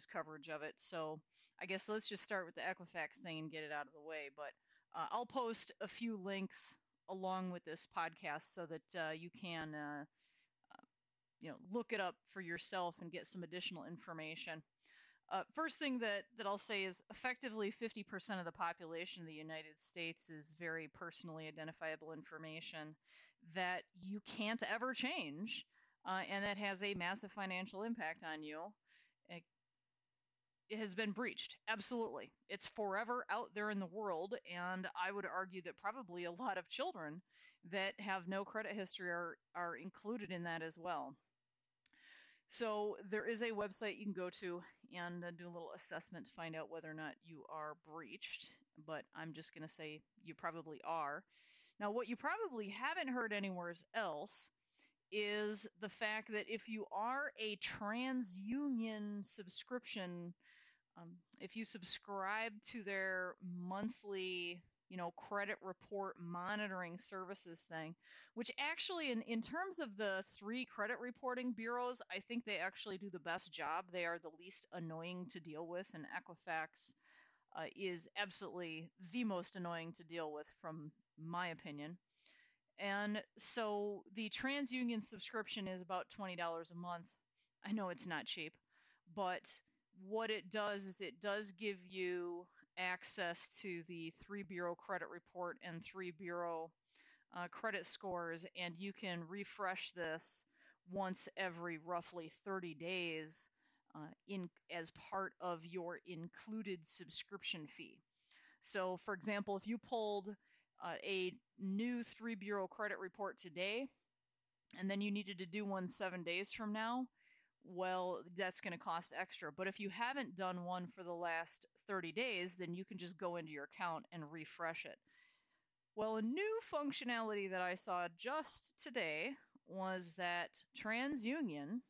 news coverage of it. So I guess let's just start with the Equifax thing and get it out of the way. But I'll post a few links along with this podcast so that you can look it up for yourself and get some additional information. First thing that I'll say is effectively 50% of the population of the United States is very personally identifiable information that you can't ever change, and that has a massive financial impact on you. It has been breached. Absolutely. It's forever out there in the world, and I would argue that probably a lot of children that have no credit history are included in that as well. So there is a website you can go to and do a little assessment to find out whether or not you are breached, but I'm just going to say you probably are. Now, what you probably haven't heard anywhere else is the fact that if you are a TransUnion subscription, if you subscribe to their monthly credit report monitoring services thing, which actually in terms of the three credit reporting bureaus, I think they actually do the best job. They are the least annoying to deal with, and Equifax is absolutely the most annoying to deal with from my opinion. And so the TransUnion subscription is about $20 a month. I know it's not cheap, but what it does is it does give you access to the three bureau credit report and three bureau credit scores, and you can refresh this once every roughly 30 days as part of your included subscription fee. So, for example, if you pulled a new three bureau credit report today, and then you needed to do one 7 days from now, well, that's going to cost extra. But if you haven't done one for the last 30 days, then you can just go into your account and refresh it. Well, a new functionality that I saw just today was that TransUnion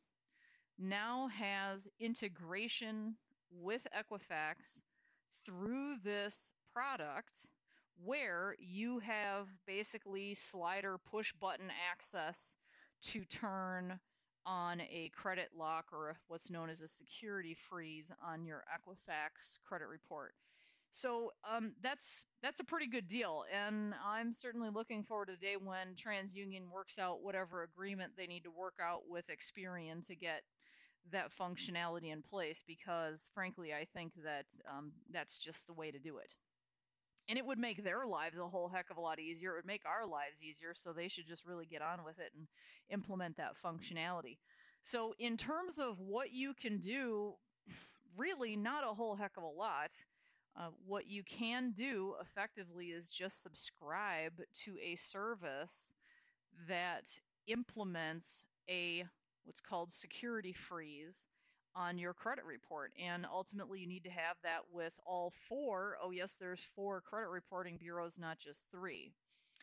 now has integration with Equifax through this product where you have basically slider push button access to turn on a credit lock or what's known as a security freeze on your Equifax credit report. So that's a pretty good deal, and I'm certainly looking forward to the day when TransUnion works out whatever agreement they need to work out with Experian to get that functionality in place, because frankly, I think that that's just the way to do it. And it would make their lives a whole heck of a lot easier. It would make our lives easier, so they should just really get on with it and implement that functionality. So in terms of what you can do, really not a whole heck of a lot. What you can do effectively is just subscribe to a service that implements a what's called security freeze on your credit report. And ultimately, you need to have that with all four. Oh, yes, there's four credit reporting bureaus, not just three.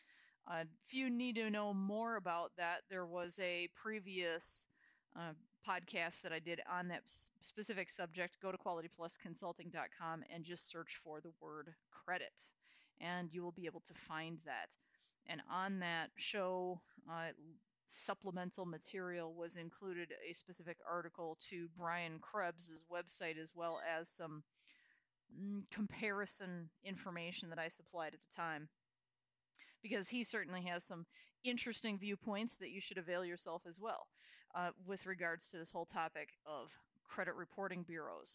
If you need to know more about that, there was a previous podcast that I did on that specific subject. Go to qualityplusconsulting.com and just search for the word credit, and you will be able to find that. And on that show, supplemental material was included a specific article to Brian Krebs' website, as well as some comparison information that I supplied at the time, because he certainly has some interesting viewpoints that you should avail yourself as well with regards to this whole topic of credit reporting bureaus.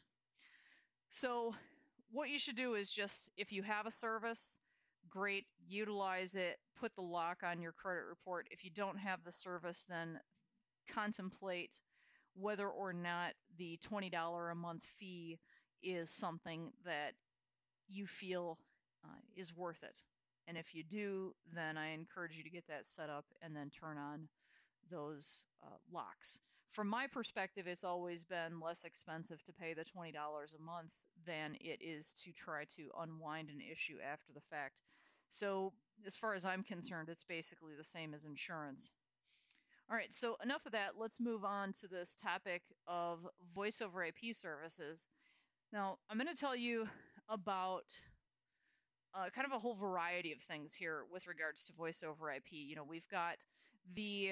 So what you should do is just, if you have a service, great, utilize it, put the lock on your credit report. If you don't have the service, then contemplate whether or not the $20 a month fee is something that you feel is worth it. And if you do, then I encourage you to get that set up and then turn on those locks. From my perspective, it's always been less expensive to pay the $20 a month than it is to try to unwind an issue after the fact. So as far as I'm concerned, it's basically the same as insurance. All right, so enough of that. Let's move on to this topic of voice over IP services. Now, I'm going to tell you about kind of a whole variety of things here with regards to voice over IP. We've got the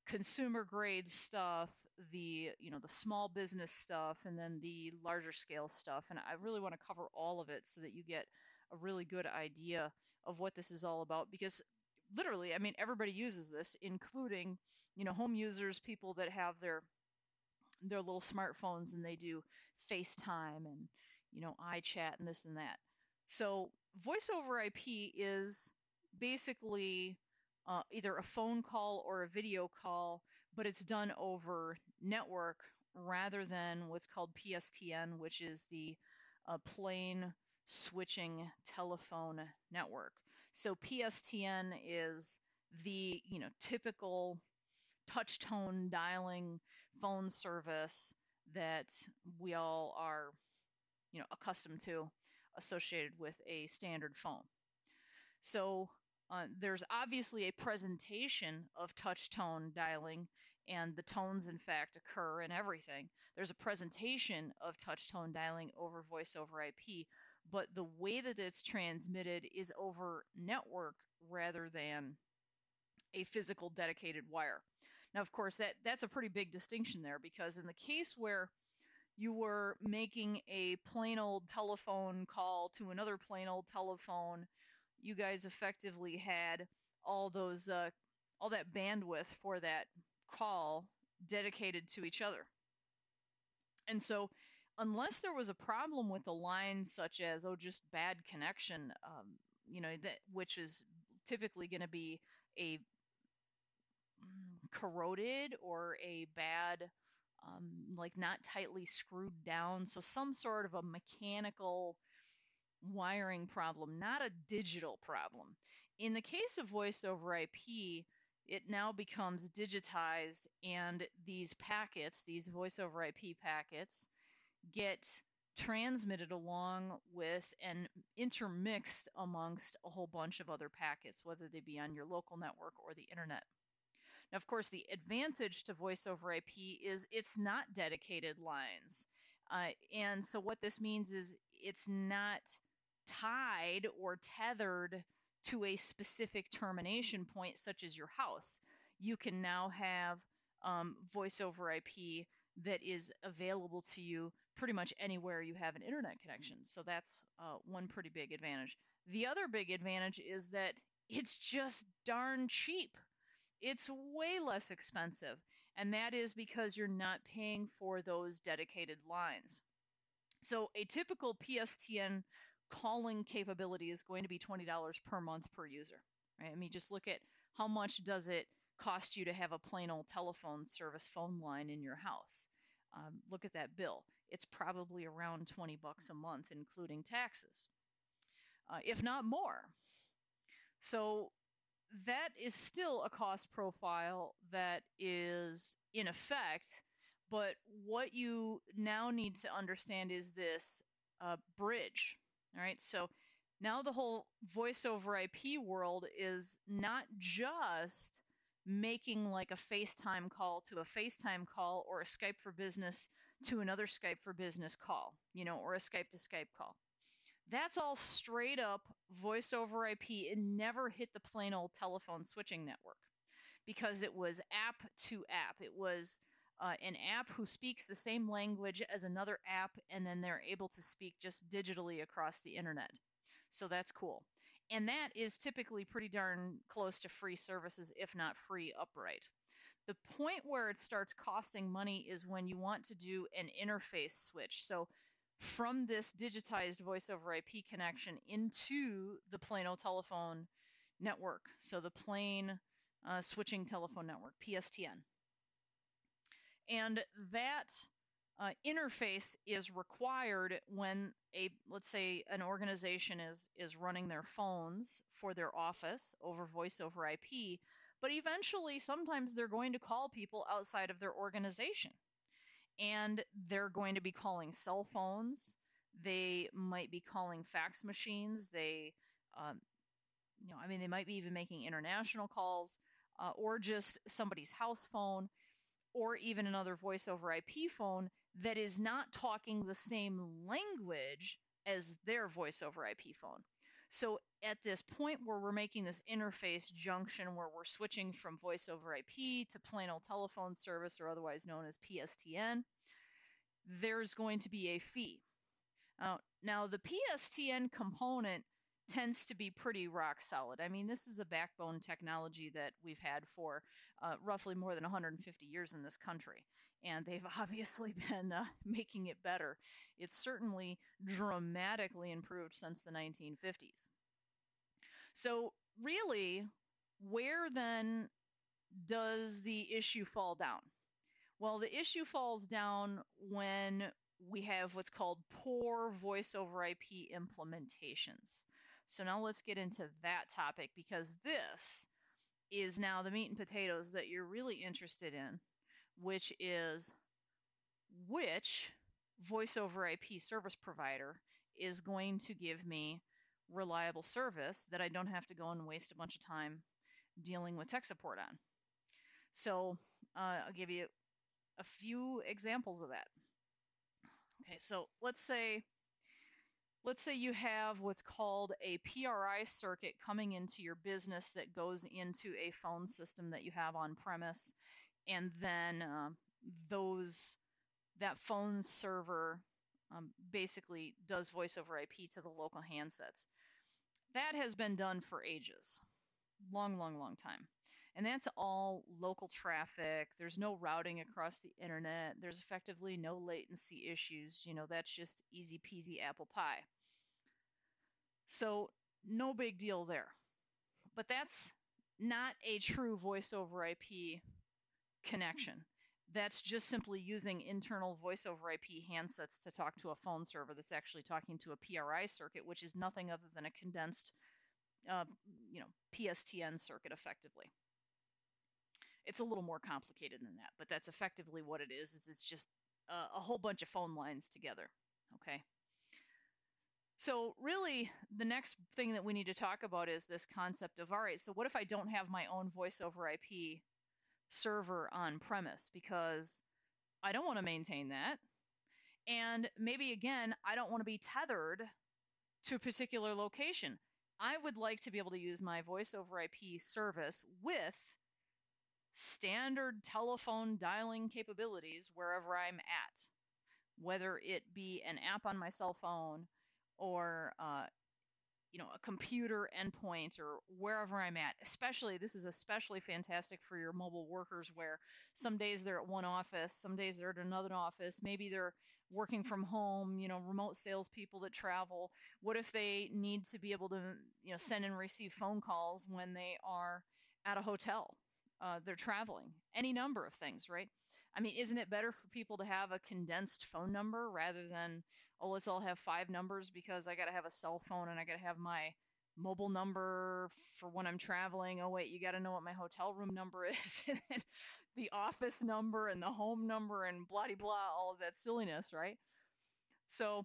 consumer grade stuff, the the small business stuff, and then the larger scale stuff. And I really want to cover all of it so that you get a really good idea of what this is all about, because literally, I mean, everybody uses this, including home users, people that have their little smartphones and they do FaceTime and iChat and this and that. So voice over IP is basically either a phone call or a video call, but it's done over network rather than what's called PSTN, which is the plain switching telephone network. So PSTN is the typical touch tone dialing phone service that we all are accustomed to, associated with a standard phone. So there's obviously a presentation of touch tone dialing, and the tones in fact occur and everything. There's a presentation of touch tone dialing over voice over IP, but the way that it's transmitted is over network rather than a physical dedicated wire. Now, of course, that's a pretty big distinction there, because in the case where you were making a plain old telephone call to another plain old telephone, you guys effectively had all that bandwidth for that call dedicated to each other. And so unless there was a problem with the line, such as just bad connection, which is typically going to be a corroded or a bad like not tightly screwed down, so some sort of a mechanical wiring problem, not a digital problem. In the case of voice over IP, it now becomes digitized, and these packets, these voice over IP packets, get transmitted along with and intermixed amongst a whole bunch of other packets, whether they be on your local network or the internet. Now, of course, the advantage to voice over IP is it's not dedicated lines. And so what this means is it's not tied or tethered to a specific termination point, such as your house. You can now have voice over IP that is available to you pretty much anywhere you have an internet connection. So that's one pretty big advantage. The other big advantage is that it's just darn cheap. It's way less expensive, and that is because you're not paying for those dedicated lines. So a typical PSTN calling capability is going to be $20 per month per user, right? I mean, just look at how much does it cost you to have a plain old telephone service phone line in your house. Look at that bill. It's probably around $20 a month, including taxes, if not more. So that is still a cost profile that is in effect, but what you now need to understand is this bridge. All right, so now the whole voice over IP world is not just making like a FaceTime call to a FaceTime call, or a Skype for Business to another Skype for Business call, or a Skype to Skype call. That's all straight up voice over IP. It never hit the plain old telephone switching network, because it was app to app. It was an app who speaks the same language as another app, and then they're able to speak just digitally across the internet. So that's cool. And that is typically pretty darn close to free services, if not free upright. The point where it starts costing money is when you want to do an interface switch. So from this digitized voice over IP connection into the plain old telephone network, so the plain switching telephone network, PSTN. And that interface is required when let's say an organization is running their phones for their office over voice over IP, but eventually sometimes they're going to call people outside of their organization. And they're going to be calling cell phones. They might be calling fax machines. They might be even making international calls, or just somebody's house phone, or even another voice over IP phone that is not talking the same language as their voice over IP phone. So at this point where we're making this interface junction where we're switching from voice over IP to plain old telephone service, or otherwise known as PSTN, there's going to be a fee. Now, the PSTN component tends to be pretty rock solid. I mean, this is a backbone technology that we've had for roughly more than 150 years in this country, and they've obviously been making it better. It's certainly dramatically improved since the 1950s. So, really, where then does the issue fall down? Well, the issue falls down when we have what's called poor voice over IP implementations. So now let's get into that topic, because this is now the meat and potatoes that you're really interested in, which is which voice over IP service provider is going to give me reliable service that I don't have to go and waste a bunch of time dealing with tech support on. So I'll give you a few examples of that. Okay, so let's say you have what's called a PRI circuit coming into your business that goes into a phone system that you have on premise, and then that phone server basically does voice over IP to the local handsets. That has been done for ages, long time. And that's all local traffic. There's no routing across the internet. There's effectively no latency issues. That's just easy peasy apple pie. So no big deal there. But that's not a true voice over IP connection. That's just simply using internal voice over IP handsets to talk to a phone server that's actually talking to a PRI circuit, which is nothing other than a condensed PSTN circuit effectively. It's a little more complicated than that, but that's effectively what it is it's just a whole bunch of phone lines together, okay? So really, the next thing that we need to talk about is this concept of, all right, so what if I don't have my own voice over IP server on premise, because I don't want to maintain that, and maybe, again, I don't want to be tethered to a particular location. I would like to be able to use my voice over IP service with standard telephone dialing capabilities wherever I'm at, whether it be an app on my cell phone or a computer endpoint or wherever I'm at. This is especially fantastic for your mobile workers, where some days they're at one office, some days they're at another office, maybe they're working from home, remote salespeople that travel. What if they need to be able to send and receive phone calls when they are at a hotel? They're traveling, any number of things, right? I mean, isn't it better for people to have a condensed phone number rather than, oh, let's all have 5 numbers because I got to have a cell phone and I got to have my mobile number for when I'm traveling. Oh, wait, you got to know what my hotel room number is, and then the office number and the home number and blah, blah, blah, all of that silliness, right? So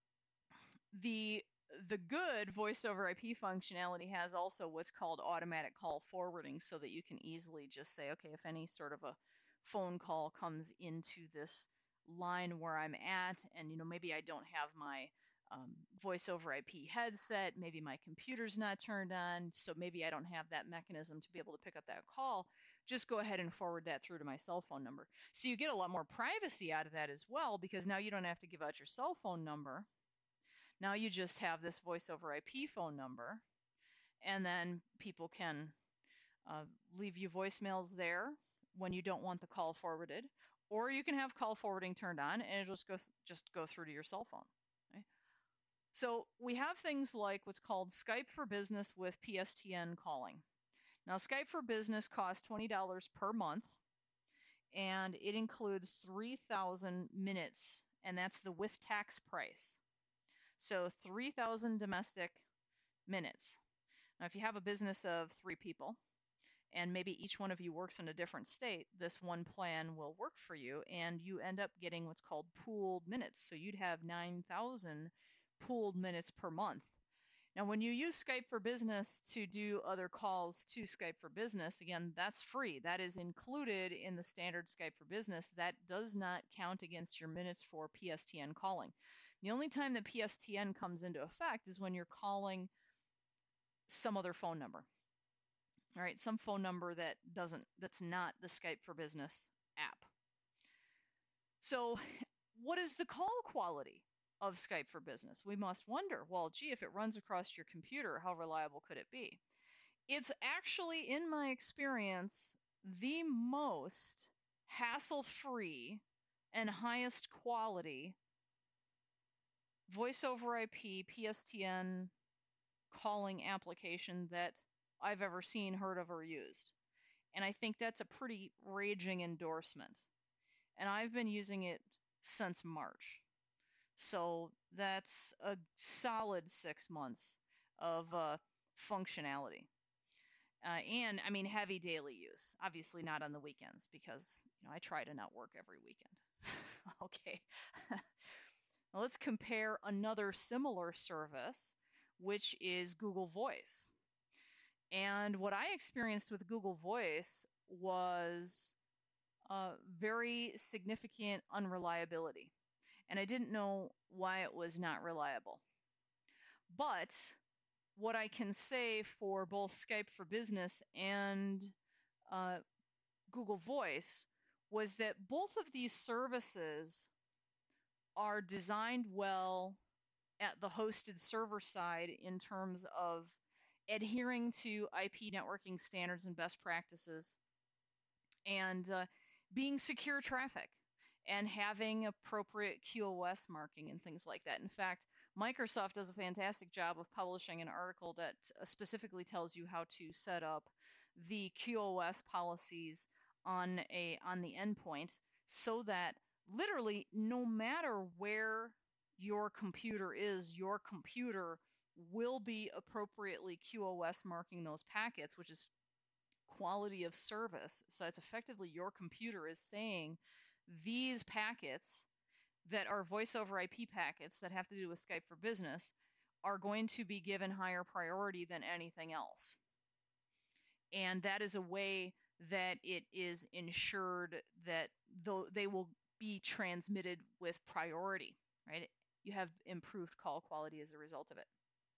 the good voice over IP functionality has also what's called automatic call forwarding, so that you can easily just say, okay, if any sort of a phone call comes into this line where I'm at, and maybe I don't have my voice over IP headset, maybe my computer's not turned on, so maybe I don't have that mechanism to be able to pick up that call, just go ahead and forward that through to my cell phone number. So you get a lot more privacy out of that as well, because now you don't have to give out your cell phone number. Now you just have this voice over IP phone number, and then people can leave you voicemails there when you don't want the call forwarded, or you can have call forwarding turned on and it'll just go through to your cell phone. Okay? So we have things like what's called Skype for Business with PSTN calling. Now, Skype for Business costs $20 per month, and it includes 3,000 minutes, and that's the with tax price. So 3,000 domestic minutes. Now, if you have a business of 3 people, and maybe each one of you works in a different state, this one plan will work for you, and you end up getting what's called pooled minutes. So you'd have 9,000 pooled minutes per month. Now, when you use Skype for Business to do other calls to Skype for Business, again, that's free. That is included in the standard Skype for Business. That does not count against your minutes for PSTN calling. The only time that PSTN comes into effect is when you're calling some other phone number. All right, some phone number that's not the Skype for Business app. So, what is the call quality of Skype for Business? We must wonder, well, gee, if it runs across your computer, how reliable could it be? It's actually, in my experience, the most hassle-free and highest quality voice over IP PSTN calling application that I've ever seen, heard of, or used. And I think that's a pretty raging endorsement. And I've been using it since March. So that's a solid 6 months of functionality. And I mean, heavy daily use, obviously not on the weekends because, I try to not work every weekend. Okay. Now let's compare another similar service, which is Google Voice. And what I experienced with Google Voice was very significant unreliability. And I didn't know why it was not reliable. But what I can say for both Skype for Business and Google Voice was that both of these services are designed well at the hosted server side in terms of adhering to IP networking standards and best practices and being secure traffic and having appropriate QoS marking and things like that. In fact, Microsoft does a fantastic job of publishing an article that specifically tells you how to set up the QoS policies on the endpoint so that literally no matter where your computer is, your computer will be appropriately QoS marking those packets, which is quality of service. So it's effectively your computer is saying these packets that are voice over IP packets that have to do with Skype for Business are going to be given higher priority than anything else. And that is a way that it is ensured that they will be transmitted with priority, right? You have improved call quality as a result of it.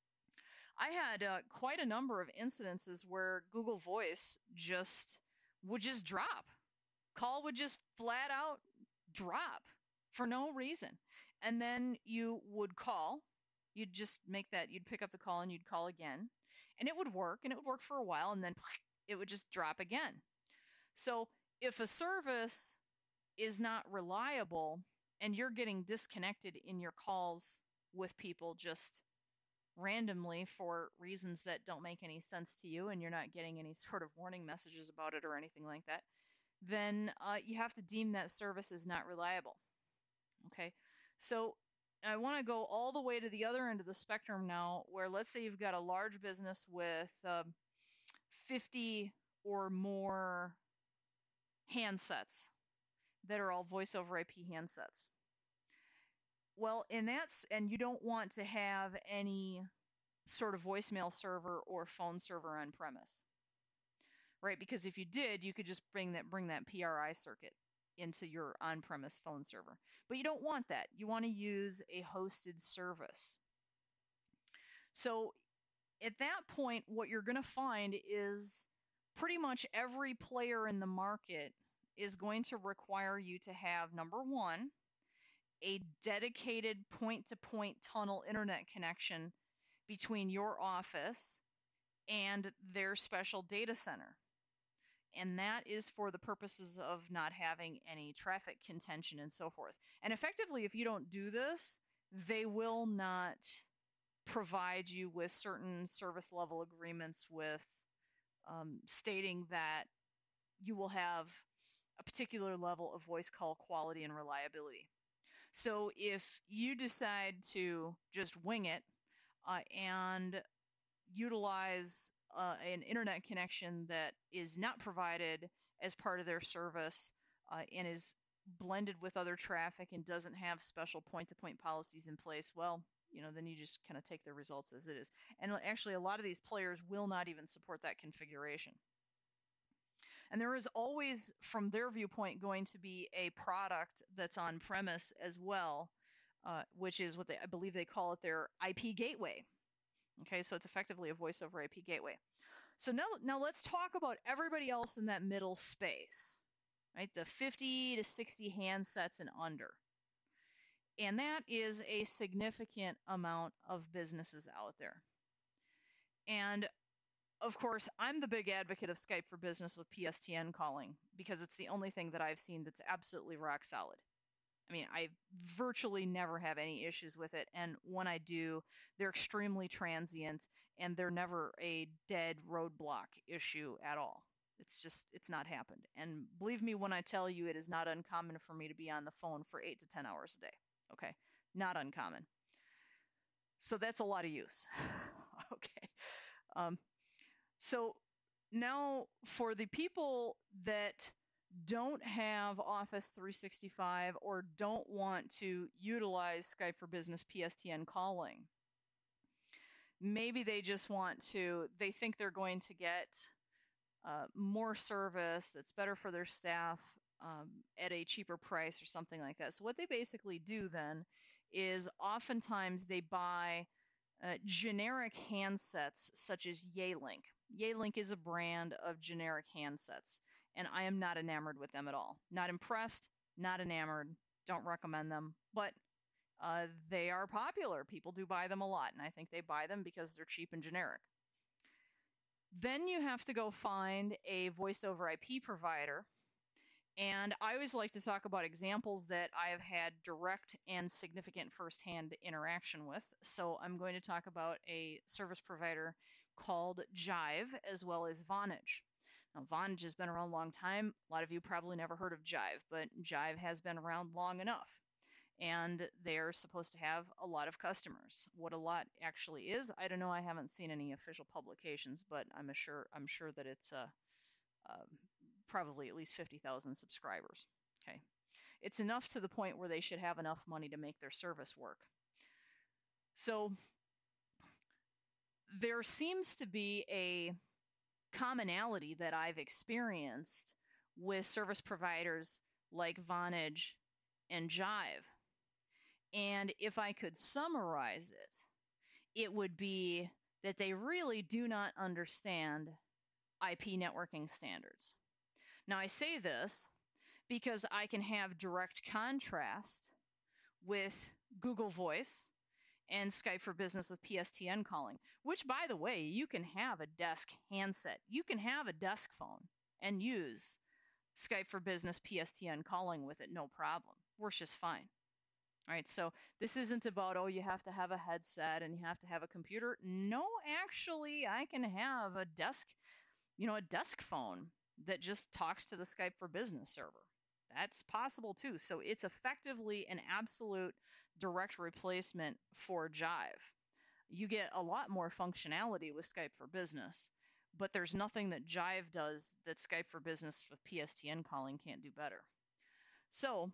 I had quite a number of incidences where Google Voice would just drop. Call would just flat out drop for no reason. And then you would call. You'd just you'd pick up the call and you'd call again. And it would work for a while, and then it would just drop again. So if a service is not reliable and you're getting disconnected in your calls with people just randomly for reasons that don't make any sense to you and you're not getting any sort of warning messages about it or anything like that, then you have to deem that service as not reliable. Okay, so I want to go all the way to the other end of the spectrum now, where let's say you've got a large business with 50 or more handsets that are all voice over IP handsets. Well, and you don't want to have any sort of voicemail server or phone server on premise, right? Because if you did, you could just bring that PRI circuit into your on-premise phone server. But you don't want that. You want to use a hosted service. So at that point, what you're going to find is pretty much every player in the market is going to require you to have, number one, a dedicated point-to-point tunnel internet connection between your office and their special data center. And that is for the purposes of not having any traffic contention and so forth. And effectively, if you don't do this, they will not provide you with certain service level agreements with stating that you will have a particular level of voice call quality and reliability. So if you decide to just wing it and utilize an internet connection that is not provided as part of their service and is blended with other traffic and doesn't have special point-to-point policies in place, well, then you just kind of take the results as it is. And actually, a lot of these players will not even support that configuration. And there is always, from their viewpoint, going to be a product that's on premise as well, which is what I believe they call it their IP gateway. Okay, so it's effectively a voice over IP gateway. So now let's talk about everybody else in that middle space, right? The 50 to 60 handsets and under. And that is a significant amount of businesses out there. And of course, I'm the big advocate of Skype for Business with PSTN calling because it's the only thing that I've seen that's absolutely rock solid. I mean, I virtually never have any issues with it. And when I do, they're extremely transient and they're never a dead roadblock issue at all. It's not happened. And believe me when I tell you, it is not uncommon for me to be on the phone for 8 to 10 hours a day. Okay. Not uncommon. So that's a lot of use. Okay. So now for the people that don't have Office 365 or don't want to utilize Skype for Business PSTN calling, maybe they just they think they're going to get more service that's better for their staff at a cheaper price or something like that. So what they basically do then is oftentimes they buy generic handsets such as Yealink. Yealink is a brand of generic handsets, and I am not enamored with them at all. Not impressed, not enamored, don't recommend them, but they are popular. People do buy them a lot, and I think they buy them because they're cheap and generic. Then you have to go find a voice over IP provider. And I always like to talk about examples that I have had direct and significant firsthand interaction with. So I'm going to talk about a service provider called Jive as well as Vonage. Now, Vonage has been around a long time. A lot of you probably never heard of Jive, but Jive has been around long enough. And they're supposed to have a lot of customers. What a lot actually is, I don't know. I haven't seen any official publications, but I'm sure that it's probably at least 50,000 subscribers. Okay, it's enough to the point where they should have enough money to make their service work. So there seems to be a commonality that I've experienced with service providers like Vonage and Jive. And if I could summarize it, it would be that they really do not understand IP networking standards. Now, I say this because I can have direct contrast with Google Voice and Skype for Business with PSTN calling, which, by the way, you can have a desk handset. You can have a desk phone and use Skype for Business PSTN calling with it, no problem. Works just fine. All right, so this isn't about, oh, you have to have a headset and you have to have a computer. No, actually, I can have a desk phone that just talks to the Skype for Business server. That's possible too. So it's effectively an absolute direct replacement for Jive. You get a lot more functionality with Skype for Business, but there's nothing that Jive does that Skype for Business with PSTN calling can't do better. So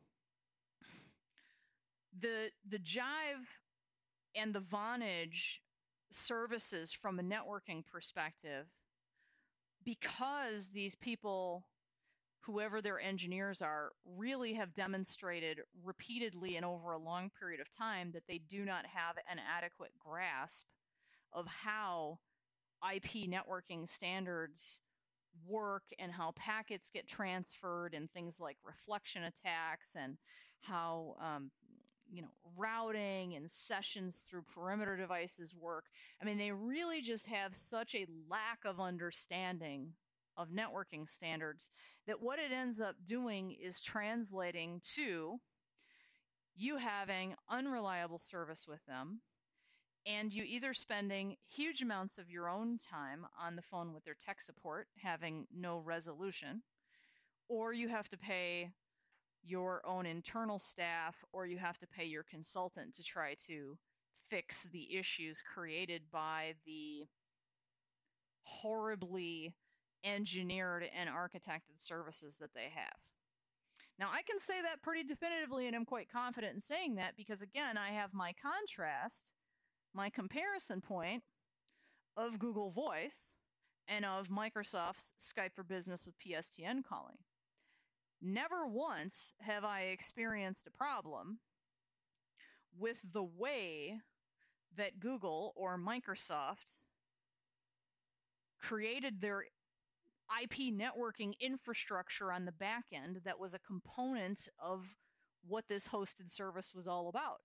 the Jive and the Vonage services from a networking perspective, because these people, whoever their engineers are, really have demonstrated repeatedly and over a long period of time that they do not have an adequate grasp of how IP networking standards work and how packets get transferred and things like reflection attacks and how routing and sessions through perimeter devices work. I mean, they really just have such a lack of understanding of networking standards that what it ends up doing is translating to you having unreliable service with them, and you either spending huge amounts of your own time on the phone with their tech support having no resolution, or you have to pay your own internal staff, or you have to pay your consultant to try to fix the issues created by the horribly engineered and architected services that they have. Now, I can say that pretty definitively, and I'm quite confident in saying that because, again, I have my contrast, my comparison point of Google Voice and of Microsoft's Skype for Business with PSTN calling. Never once have I experienced a problem with the way that Google or Microsoft created their IP networking infrastructure on the back end that was a component of what this hosted service was all about.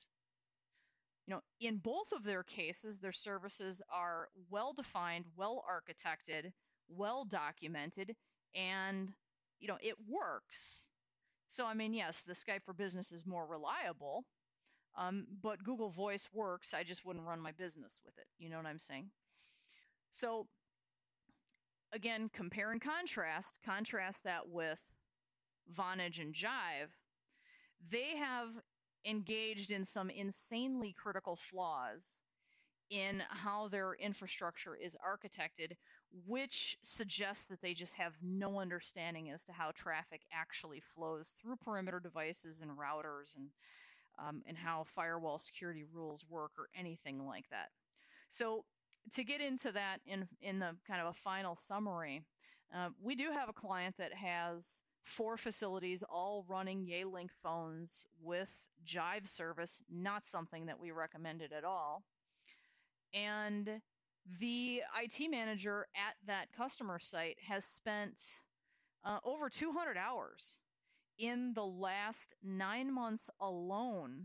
In both of their cases, their services are well-defined, well-architected, well-documented, and, it works. So, yes, the Skype for Business is more reliable, but Google Voice works. I just wouldn't run my business with it. You know what I'm saying? So, again, compare and contrast. Contrast that with Vonage and Jive. They have engaged in some insanely critical flaws in how their infrastructure is architected, which suggests that they just have no understanding as to how traffic actually flows through perimeter devices and routers, and how firewall security rules work or anything like that. So to get into that in the kind of a final summary, we do have a client that has 4 facilities all running Yealink phones with Jive service, not something that we recommended at all. And the IT manager at that customer site has spent over 200 hours in the last 9 months alone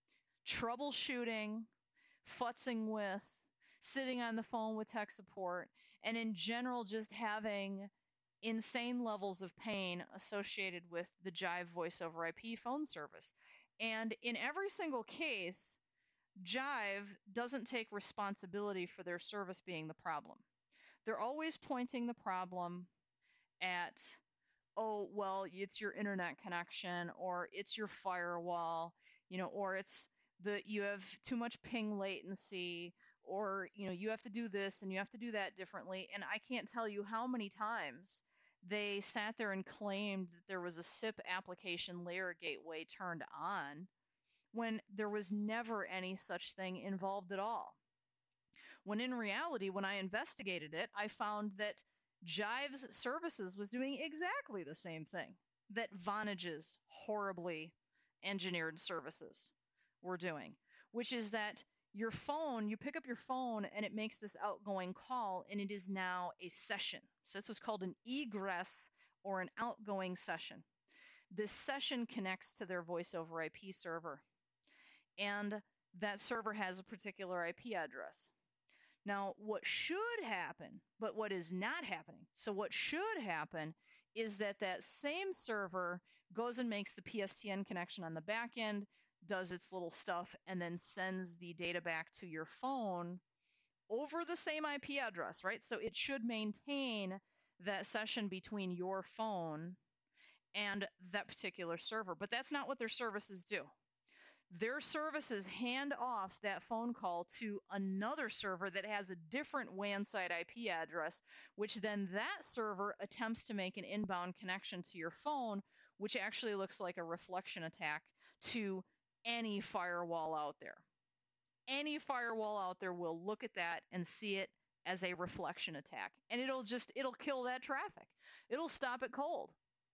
troubleshooting, futzing with, sitting on the phone with tech support, and in general just having insane levels of pain associated with the Jive voice over IP phone service. And in every single case, Jive doesn't take responsibility for their service being the problem. They're always pointing the problem at, oh, well, it's your internet connection, or it's your firewall, or it's you have too much ping latency, or, you have to do this and you have to do that differently. And I can't tell you how many times they sat there and claimed that there was a SIP application layer gateway turned on when there was never any such thing involved at all. When in reality, when I investigated it, I found that Jive's services was doing exactly the same thing that Vonage's horribly engineered services were doing, which is that your phone, you pick up your phone and it makes this outgoing call, and it is now a session. So this was called an egress or an outgoing session. This session connects to their voice over IP server, and that server has a particular IP address. Now, what should happen, but what is not happening, so what should happen is that that same server goes and makes the PSTN connection on the back end, does its little stuff, and then sends the data back to your phone over the same IP address, right? So it should maintain that session between your phone and that particular server, but that's not what their services do. Their services hand off that phone call to another server that has a different WAN site IP address, which then that server attempts to make an inbound connection to your phone, which actually looks like a reflection attack to any firewall out there. Any firewall out there will look at that and see it as a reflection attack, and it'll kill that traffic. It'll stop it cold.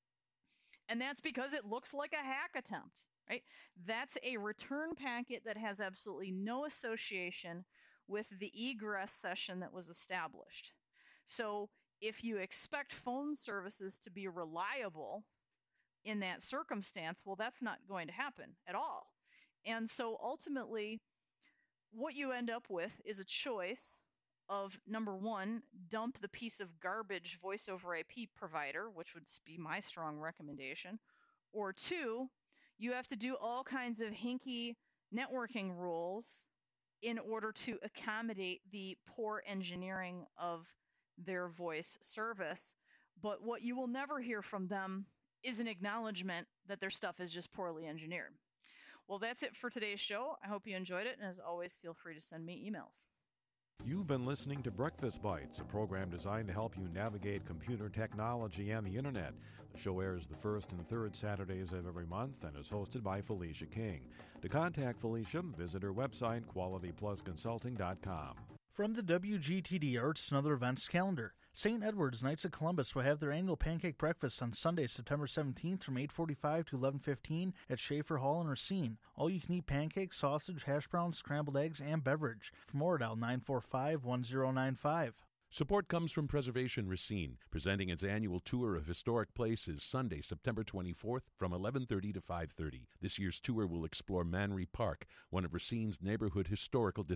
And that's because it looks like a hack attempt, right? That's a return packet that has absolutely no association with the egress session that was established. So if you expect phone services to be reliable in that circumstance, well, that's not going to happen at all. And so ultimately, what you end up with is a choice of, number one, dump the piece of garbage voice over IP provider, which would be my strong recommendation, or 2, you have to do all kinds of hinky networking rules in order to accommodate the poor engineering of their voice service. But what you will never hear from them is an acknowledgement that their stuff is just poorly engineered. Well, that's it for today's show. I hope you enjoyed it, and as always, feel free to send me emails. You've been listening to Breakfast Bites, a program designed to help you navigate computer technology and the Internet. The show airs the first and third Saturdays of every month and is hosted by Felicia King. To contact Felicia, visit her website, qualityplusconsulting.com. From the WGTD Arts and Other Events calendar, St. Edward's Knights of Columbus will have their annual pancake breakfast on Sunday, September 17th from 8:45 to 11:15 at Schaefer Hall in Racine. All-you-can-eat pancakes, sausage, hash browns, scrambled eggs, and beverage. For more, dial 945-1095. Support comes from Preservation Racine, presenting its annual tour of historic places Sunday, September 24th from 11:30 to 5:30. This year's tour will explore Manry Park, one of Racine's neighborhood historical districts.